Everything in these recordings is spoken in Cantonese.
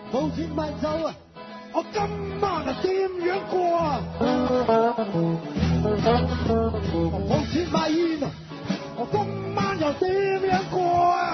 冇錢買酒啊！我今晚啊點樣過啊？冇錢買煙啊！我今晚又點樣過啊？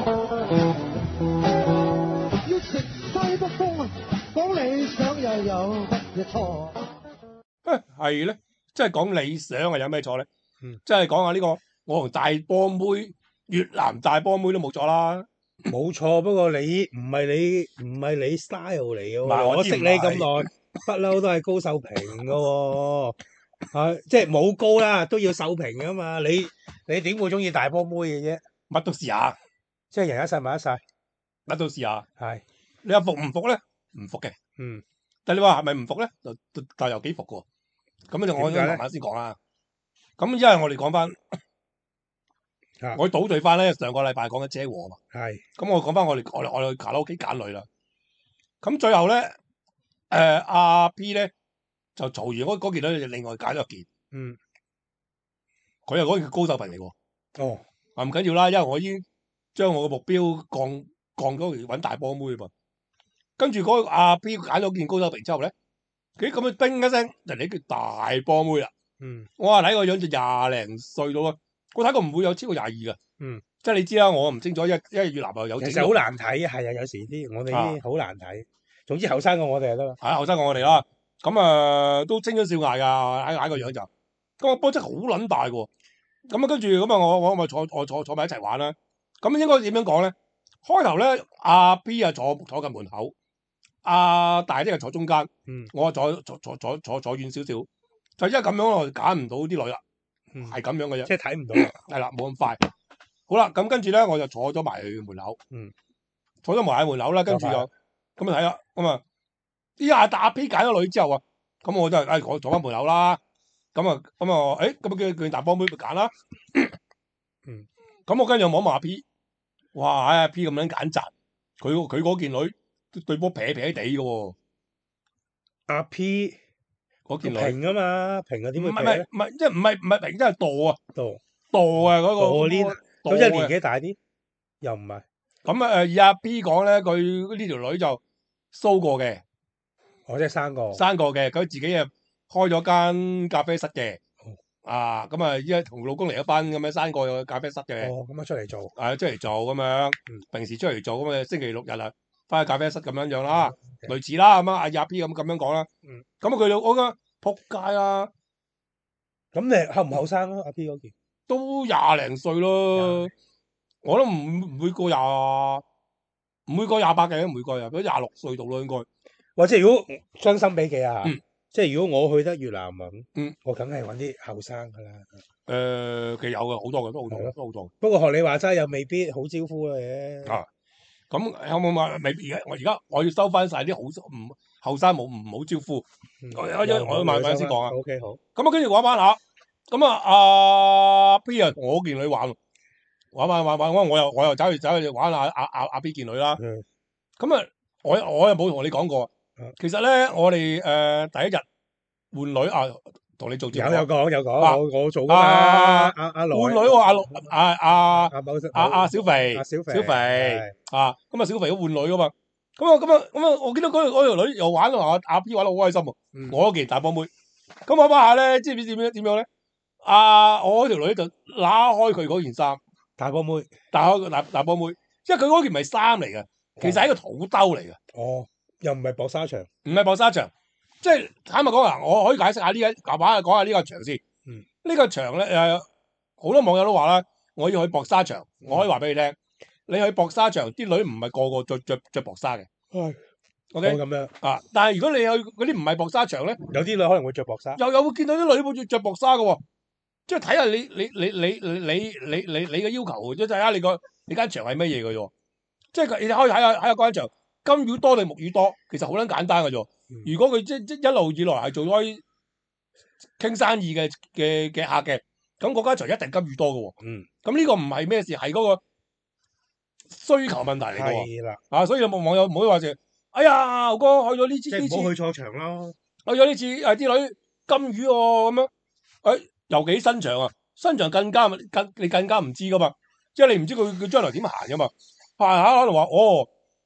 要食西北風啊！講理想又有乜嘢錯？ 係咧，即係講理想啊，有咩錯咧？即係講下呢個我同大波妹越南大波妹都冇錯啦。 冇錯，不過你唔係你 style 嚟嘅唔係喎，我識你咁耐，不嬲都係高瘦平嘅喎，即係冇高啦，都要瘦平嘅嘛。你點會中意大波妹嘅啫？ 乜都試下， 即係人一世物一世， 乜都試下。 係你話服唔服咧？唔服嘅。但係你話係咪唔服咧？就又幾服嘅喎。咁就我慢慢先講啦。咁因為我哋講翻。我倒敍翻咧，上個禮拜講緊車禍嘛， 係。 咁我講翻我哋去卡拉 OK 揀女啦。咁最後咧，阿 P 咧就嘈完嗰件女，就另外揀咗一件。佢又嗰件高手平嚟喎。 哦。 唔緊要啦，因為我已經將我個目標降咗去揾大波妹噃。跟住嗰阿 P 揀咗件高手平之後咧，佢咁樣叮一聲，人哋叫大波妹啦。我話睇個樣就廿零歲到啊。我睇過唔會有超過22嘅，即係你知啦，我唔清楚，因為越南又有整。 其實好難睇，係啊，有時啲我哋啲好難睇。總之後生過我哋就得啦。 係後生過我哋啦，咁都青春少艾㗎，睇個樣就。咁個波真係好撚大喎。咁跟住咁我咪坐埋一齊玩啦。咁應該點樣講咧？開頭咧，阿 B 啊坐緊門口，阿大啲啊坐中間，我坐遠少少。就因為咁樣我揀唔到啲女啦。係咁樣嘅啫， 即係睇唔到， 係啦，冇咁快。好啦，咁跟住咧，我就坐咗埋去門口，坐咗埋喺門口啦，跟住就咁睇啦，咁啊，依下阿 P 揀咗女之後啊，咁我就我坐翻門口啦，咁叫大波妹咪揀啦，咁我跟住望阿 P， 哇，阿 P 咁樣揀擇，佢嗰件女對波撇地嘅喎， 阿 P。 嗰件女平啊嘛，平啊點會平咧？ 唔係，即係唔係平，即係墮啊！ 墮啊！嗰個墮鏈，咁即係年紀大啲，又唔係。 咁以阿 B 講咧，佢呢條女就騷過嘅， 即係生過嘅，佢自己啊開咗間咖啡室嘅，咁依家同老公嚟一班咁樣生過嘅咖啡室嘅。 咁啊出嚟做。 出嚟做咁樣，平時出嚟做咁啊，星期六日啊，翻去咖啡室咁樣啦，類似啦咁啊，阿 B 咁樣講啦。咁佢我覺得仆街啦。 咁你後唔後生啊？阿 P 嗰件都20零歲咯，我都唔會過28嘅，唔會過都26歲到咯應該。 或者如果將心比己啊，即係如果我去得越南啊，我梗係揾啲後生噶啦。 其實有嘅，好多嘅，都好多。 不過學你話齋又未必好招呼嘅。 咁有冇話未必？而家我要收翻晒啲後生唔好招呼。我慢慢先講啊。 OK 好。 咁跟住玩玩下，咁阿 B 啊，我件女玩，我又走去玩下阿 B 件女啦。咁我又冇同你講過，其實咧我哋第一日換女啊，同你做節目有講，我做㗎嘛。阿來換女喎，阿小肥小肥咁啊小肥都換女㗎嘛。咁我見到嗰條女又玩啊，阿 B 玩得好開心喎。我嗰件大波妹，咁玩下咧，知唔知點樣咧？我嗰條女就拉開佢嗰件衫， 大波妹， 大波妹，因為佢嗰件唔係衫嚟嘅，其實係一個肚兜嚟嘅。 又唔係薄紗場， 唔係薄紗場，即係坦白講啊，我可以解釋下講下呢個場先。呢個場咧好多網友都話啦，我要去薄紗場，我可以話俾你聽，你去薄紗場，啲女唔係個個着薄紗嘅。OK 咁樣但係如果你去嗰啲唔係薄紗場咧， 有啲女可能會着薄紗， 又會見到啲女會着薄紗嘅喎，即係睇下你嘅要求，即係睇下你間場係乜嘢嘅啫。即係你可以睇下嗰間場金魚多定木魚多，其實好撚簡單嘅啫。如果佢即一路以來係做開傾生意嘅客嘅，咁嗰間場一定金魚多嘅喎。咁呢個唔係咩事，係嗰個需求問題嚟嘅喎。 係啦， 所以有冇網友唔好話就，哎呀，牛哥去咗呢次， 即係唔好去錯場咯。 去咗呢次啲女金魚喎咁樣，又幾新場啊！新場你更加唔知噶嘛，即係你唔知佢將來點行噶嘛。行下可能話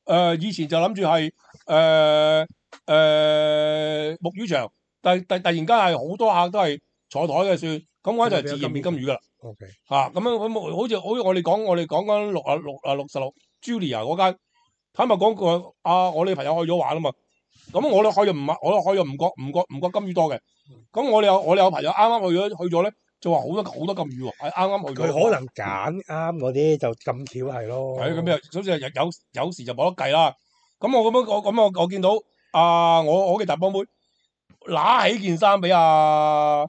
以前就諗住係木魚場，但突然間係好多客都係坐台嘅算，咁我就自然變金魚噶啦。 OK， 咁樣咁好似我哋講緊66 Julia 嗰間，坦白講我哋朋友去咗玩啊嘛，咁我哋去就唔覺金魚多嘅，咁我哋有朋友啱啱去咗咧，就話好多金魚喎，係啱啱去咗。 佢可能揀啱嗰啲就咁巧係咯。 係咁又，好似有時就冇得計啦。咁我見到我嘅大波妹揦起件衫俾阿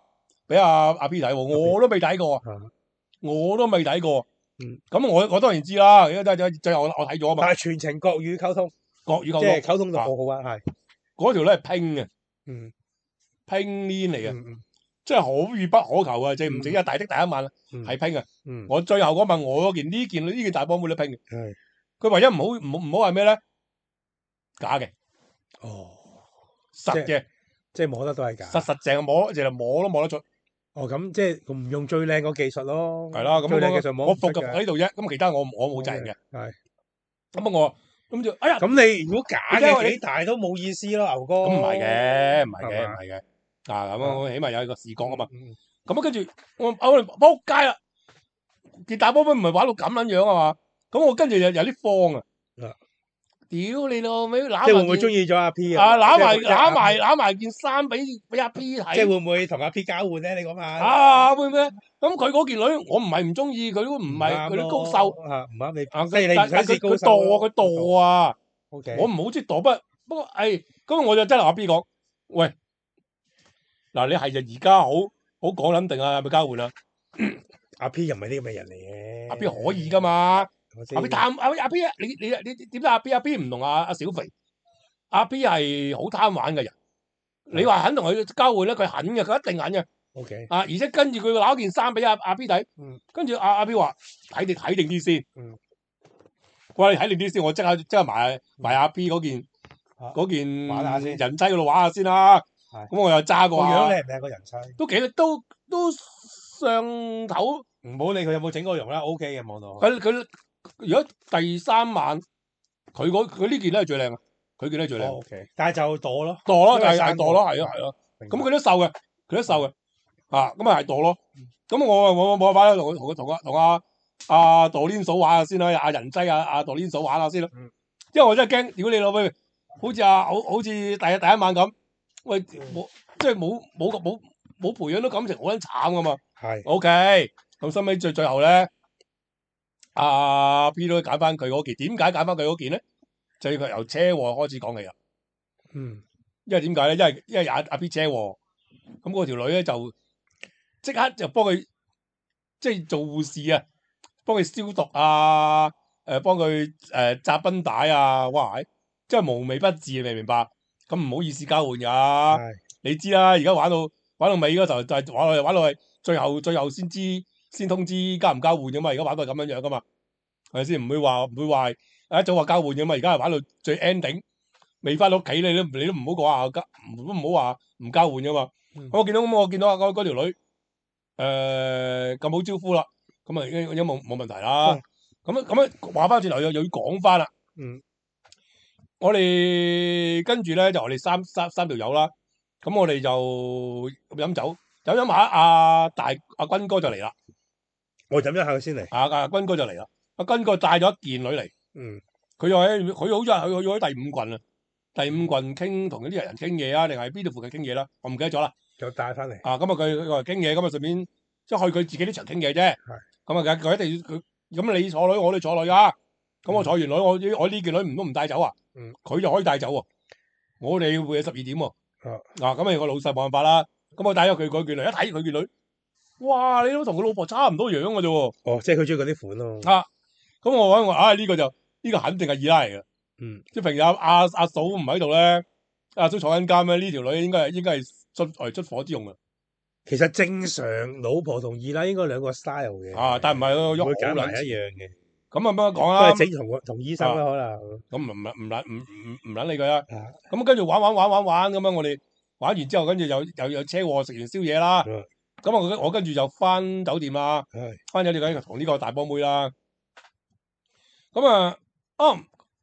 P 睇喎，我都未睇過，我都未睇過。咁我當然知啦，最後我睇咗啊嘛。 但係全程國語溝通，即係溝通到好好啊，係。 嗰條咧係拼嘅，拼鏈嚟嘅，即係可遇不可求啊！唔止一大的第一晚啦，係拼嘅。我最後嗰晚我呢件大波妹都拼嘅。佢唯一唔好係咩咧？假嘅。哦，實嘅， 即係摸得都係假。 實淨摸都摸得出。 哦，咁即係唔用最靚個技術咯。 係啦，咁最靚技術摸我服就喺呢度啫。咁其他我冇責任嘅。 係。 咁我咁就哎呀！ 咁你如果假嘅幾大都冇意思咯，牛哥。 咁唔係嘅。咁我起碼有個視覺啊嘛。咁跟住我仆街啦！件大波妹唔係玩到咁撚樣啊嘛。咁我跟住有啲慌啊！屌你老味，攬埋即係會唔會中意咗阿 P 啊？ 攬埋件衫俾阿 P 睇。 即係會唔會同阿 P 交換咧？你講下。 會唔會？咁佢嗰件女，我唔係唔中意，佢都唔係佢啲高瘦。 唔啱你。即係你唔想試高瘦。 佢墮啊！ OK。 我唔好中意墮，不過咁我就真係阿 B 講，喂，嗱你係就而家好講撚定啊，係咪交換啊？ 阿 P 又唔係啲咁嘅人嚟嘅。 阿 B 可以噶嘛？阿 B 阿 B 你點解阿 B 唔同阿小肥？阿 B 係好貪玩嘅人。你話肯同佢交換咧，佢肯嘅，佢一定肯嘅。 OK。 而且跟住佢攞件衫俾阿 B 睇，跟住阿 B 話睇定啲先。喂，睇定啲先，我即刻買阿 B 嗰件玩下先， 人妻嗰度玩下先啦。咁我又揸過。個樣靚唔靚個人妻？ 都上頭。 唔好理佢有冇整過容啦 ，OK 嘅望到。 佢如果第三晚，佢呢件咧係最靚啊！佢件咧最靚。 OK。但係就墮咯， 係墮咯，係咯。咁佢都瘦嘅，咁啊係墮咯。咁我冇辦法啦，同阿墮鏈嫂玩下先啦，阿人妻阿墮鏈嫂玩下先啦。因為我真係驚，屌你老味，好似第一晚咁，喂，即係冇培養到感情，好撚慘噶嘛。 係。 OK。咁收尾最後咧，阿 P 都揀翻佢嗰件。點解揀翻佢嗰件咧？就要佢由車禍開始講起啊。因為點解咧？因為阿 P 車禍，咁嗰條女咧就即刻就幫佢即係做護士啊，幫佢消毒啊，幫佢紮繃帶啊，哇！即係無微不至，明唔明白？咁唔好意思交換噶，你知啦。而家玩到尾嗰時候就係玩到係最後先通知交唔交換噶嘛。而家玩到係咁樣噶嘛，係咪先？唔會話一早話交換噶嘛。而家係玩到最 ending，未翻到屋企你都唔好講話都唔好話唔交換噶嘛。我見到嗰條女咁好招呼啦，咁啊已經冇問題啦。咁話翻轉頭又要講翻啦。我哋跟住咧就我哋三條友啦。咁我哋就飲酒，飲下阿軍哥就嚟啦。 我飲一下佢先嚟。 阿軍哥就嚟啦。阿軍哥帶咗一件女嚟。佢好似去咗第五郡啊。第五郡同嗰啲人傾嘢啊，定係邊度附近傾嘢啦？我唔記得咗啦。 就帶翻嚟。 咁佢話傾嘢，咁啊順便即係去佢自己啲場傾嘢啫。咁啊佢一定佢咁你坐女，我哋坐女噶。咁我坐完女，我呢件女唔帶走啊。佢就可以帶走喎。我哋會12點喎。咁個老細冇辦法啦。咁我帶咗佢嗰件女，一睇佢件女，哇！你都同佢老婆差唔多樣嘅啫喎。 哦，即係佢中意嗰啲款咯。 咁我話呢個肯定係二奶嚟嘅。即係平日阿嫂唔喺度咧，阿嫂坐緊監咧，呢條女應該係出火之用嘅。 其實正常老婆同二奶應該兩個 style 嘅。 但唔係咯， 會揀埋一樣嘅。 咁啊乜講啦？ 都係整同醫生啦，可能。 咁唔撚理佢啦。咁跟住玩咁樣，我哋玩完之後，跟住又車禍，食完宵夜啦。咁我跟住就翻酒店啦。翻酒店同呢個大波妹啦。咁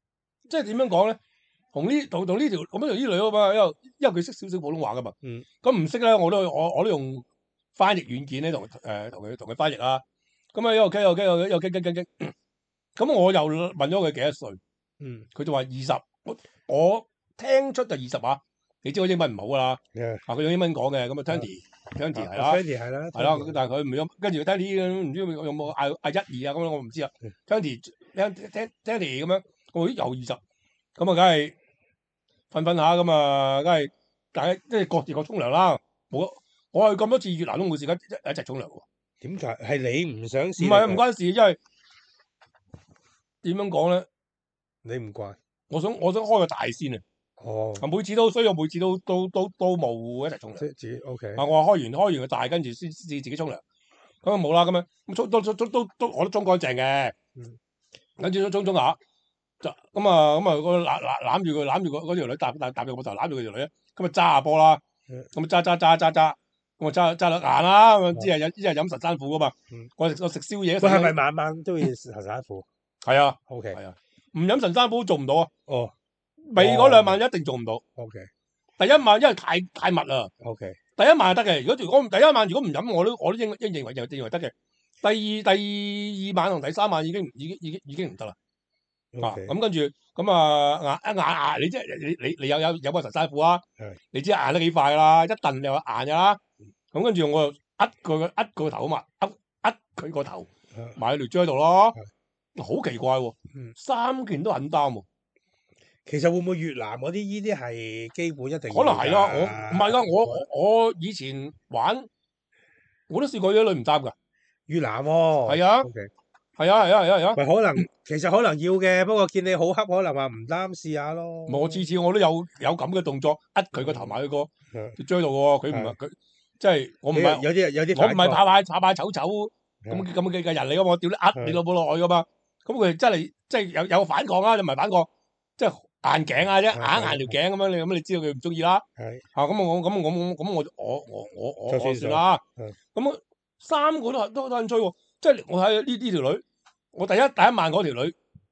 即係點樣講咧？同呢條咁樣同呢女啊嘛，因為佢識少少普通話噶嘛。咁唔識咧，我都用翻譯軟件咧同佢翻譯啦。咁啊一路傾，咁我又問咗佢幾多歲？佢就話20。我聽出就20啊。你知我英文唔好噶啦。佢用英文講嘅，咁啊 Twenty 係啦，係啦，但係佢唔用，跟住 Twenty 唔知有冇嗌1、2啊咁樣，我唔知啊。Twenty 咁樣，我有20，咁啊梗係瞓下咁啊，梗係大家即係各自各沖涼啦。我去咁多次越南都冇試過一齊沖涼喎。 點解係你唔想試？ 唔係啊，唔關事，因為點樣講咧？ 你唔慣， 我想開個大先啊！每次都，所以我每次都冇一齊沖涼。 自己 OK。 我話開完個大，跟住先自己沖涼。咁啊冇啦，咁樣咁沖我都沖乾淨嘅。跟住沖下，就咁啊個攬住嗰條女，搭住個頭攬住佢條女咧，咁啊揸下波啦。咁啊揸，咁啊揸到硬啦。咁之後一係飲神山虎噶嘛。我食宵夜。 喂，係咪晚晚都要食神山虎？ 係啊。 OK。 係啊。唔飲神山虎做唔到啊。 哦。 尾嗰2晚一定做唔到。 OK。 第1晚因為太密啦。 OK。 第1晚係得嘅，如果第1晚如果唔飲，我都認為得嘅。第2晚同第3晚已經唔得啦。咁跟住咁啊硬，你即係你有個神山虎啊？你知硬得幾快啦，一燉就硬㗎啦。咁跟住我就扼佢個頭啊嘛，扼佢個頭埋喺條頸度咯。好奇怪喎，3件都很擔喎。 其實會唔會越南嗰啲依啲係基本一定？ 可能係啦，我唔係㗎，我以前玩我都試過啲女唔擔㗎。越南喎。係啊。係啊。 喂，其實可能要嘅，不過見你好恰，可能話唔擔試下咯。 我次次我都有咁嘅動作，扼佢個頭埋去個追到喎。佢唔係佢，即係我唔係有啲， 我唔係怕醜咁嘅人嚟㗎嘛，我屌你扼你老母落去㗎嘛。咁佢真係即係有反抗啊，又唔係反抗，即係硬頸啊啫，硬條頸咁樣，你知道佢唔中意啦。咁我算啦。咁3個都肯吹喎，即係我睇呢條女，我第一晚嗰條女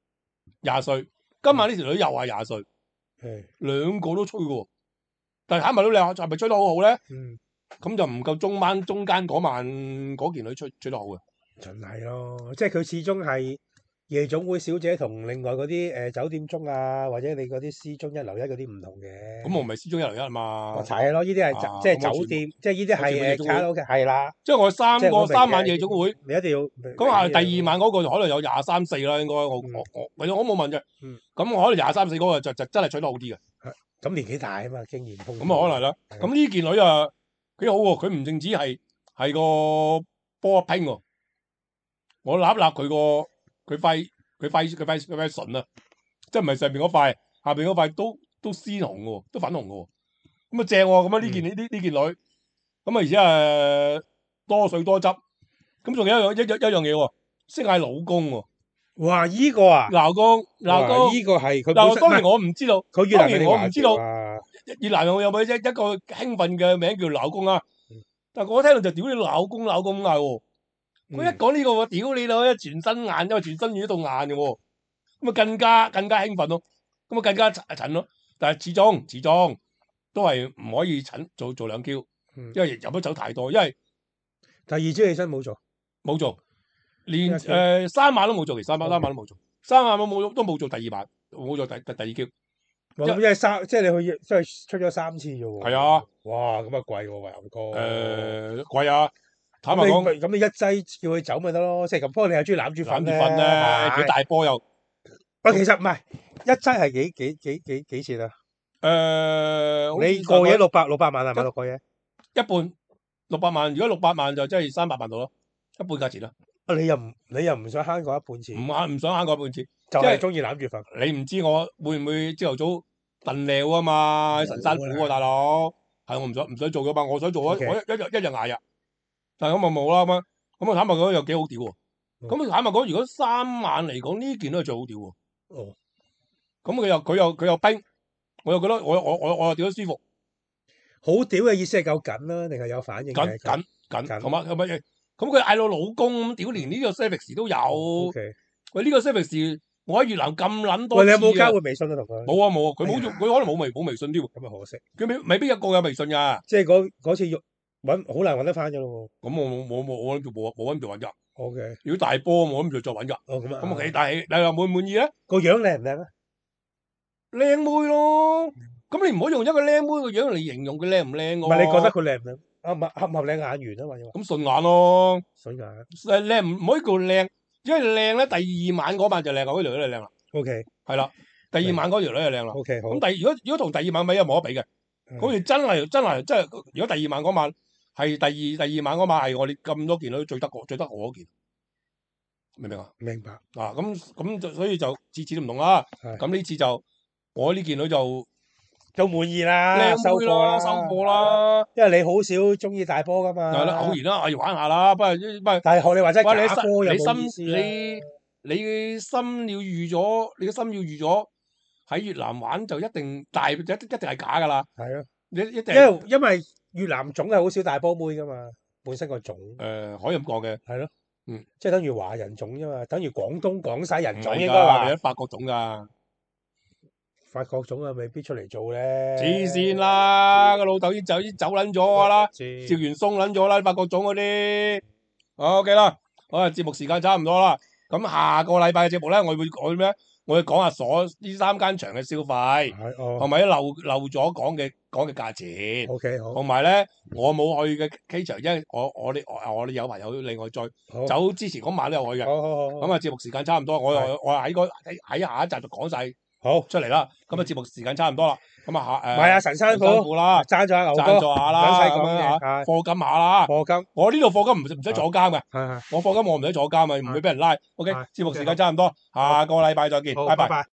20歲，今晚呢條女又話20歲，兩個都吹喎。但係睇埋都靚，係咪吹得好好咧？咁就唔夠中間嗰晚嗰件女吹得好嘅。 真係咯，即係佢始終係夜總會小姐同另外嗰啲酒店中啊，或者你嗰啲C中一樓一嗰啲唔同嘅。 咁我唔係 C中一樓一啊嘛。 係咯，呢啲係即係酒店，即係呢啲係卡拉 OK，係啦。 即係我3晚夜總會， 你一定要。 咁係第2晚嗰個就可能有23、4啦，應該我冇問啫。咁可能23、4嗰個就真係取得好啲嘅。 咁年紀大啊嘛，經驗豐富。 咁啊可能啦。咁呢件女啊幾好喎，佢唔淨止係個波拼喎，我揦佢塊唇啊，即係唔係上邊嗰塊，下邊嗰塊都鮮紅嘅喎，都粉紅嘅喎。咁啊正喎，咁啊呢件女，咁啊而且係多水多汁，咁仲有一樣嘢喎，識嗌老公喎。 哇！依個啊， 老公， 依個係佢。 嗱，當然我唔知道，當然我唔知道越南有冇一個興奮嘅名叫老公啊。但係我聽到就屌你老公嗌喎。佢一講呢個我屌你啦，全身硬，因為全身軟到硬嘅喎，咁啊更加興奮咯，咁啊更加襯咯。但係始終都係唔可以做2 Q，因為飲咗酒太多。因為第2朝起身冇做， 連3晚都冇做，連3晚都冇做，3晚都冇做第2晚，冇做第2 Q。 因為即係你去即係出咗3次啫喎。 係啊。 哇！咁啊貴喎，維牛哥。 貴啊！坦白講， 咁你一劑叫佢走咪得咯，即係咁。不過你又中意攬住瞓咧， 佢大波又。 喂，其實唔係一劑係幾錢啊？你過夜600萬係咪？過夜一半600萬，如果600萬就即係300萬度咯，一半價錢咯。 你又唔想慳過一半錢？ 唔想慳過一半錢， 就係中意攬住瞓。 你唔知我會唔會朝頭早燉尿啊嘛？神山虎啊，大佬，係我唔想做噶嘛，我想做我一日捱日。但係咁啊冇啦咁啊坦白講又幾好屌喎。咁坦白講，如果3晚嚟講呢件都係最好屌喎。咁佢又冰，我又覺得我又屌得舒服。 好屌嘅意思係夠緊啦，定係有反應嘅？ 緊，同埋咁佢嗌到老公咁屌，連呢個 service 都有。喂，呢個 service 我喺越南咁撚多喂，你有次啊冇交過微信啊同佢？ 冇啊冇啊，佢冇做，佢可能冇微信添喎， 咁啊可惜， 佢未必一個有微信㗎。 即係嗰次揾好難揾得翻㗎咯咁我諗住冇諗住揾㗎。 喎。OK， 如果大波我諗住再揾㗎。 哦咁啊， 咁但係又滿唔滿意咧？ 個樣靚唔靚啊？ 靚妹咯。咁你唔好用一個靚妹個樣嚟形容佢靚唔靚喎。 唔係你覺得佢靚唔靚？合唔合你眼緣啊嘛？要話咁順眼咯。 水眼。 靚唔可以叫靚，因為靚咧，第二晚嗰晚就靚啊，嗰條女就靚啦。 OK 係啦，第二晚嗰條女就靚啦。 OK 好。 咁如果同第二晚比又冇得比嘅，好似真係，如果第二晚嗰晚係第二晚嗰晚係我哋咁多件女最得我嗰件，明唔明啊？ 明白。 咁就所以就次次都唔同啦。 係咁呢次就我呢件女就都滿意啦， 靚妹啦，收貨啦。 因為你好少中意大波噶嘛。 係啦，偶然啦，我要玩下啦，不過但係學你話齋喂， 假波又冇意思啊。 你嘅心要預咗，喺越南玩就一定係假噶啦。 係咯， 一定因為越南總係好少大波妹噶嘛，本身個種可以咁講嘅。 係咯， 嗯， 即係等於華人種啫嘛，等於廣東廣西人種唔係㗎應該話你。喺法國種㗎。 法國種啊，未必出嚟做咧。 黐線啦！個老豆已經走撚咗㗎啦， 知趙元鬆撚咗啦，法國種嗰啲。OK 啦，好啊，節目時間差唔多啦。咁下個禮拜嘅節目咧，我會講下呢3間場嘅消費， 係哦同埋啲漏咗講嘅價錢， ，OK 好， 同埋咧我冇去嘅 K 場，因為我哋有朋友另外再好走之前嗰晚都有去嘅。 好咁啊，節目時間差唔多，我喺下一集就講晒好， 出嚟啦。咁啊，節目時間差唔多啦。咁啊買下神山褲啦， 贊助下牛哥， 贊助下啦， 唔使講咁樣嚇， 嘅， 課金下啦。 課金， 我呢度課金唔使坐監嘅， 係我課金我唔使坐監啊，唔會俾人拉。OK， 係節目時間差唔多，下個禮拜再見， 好， 拜拜。 拜。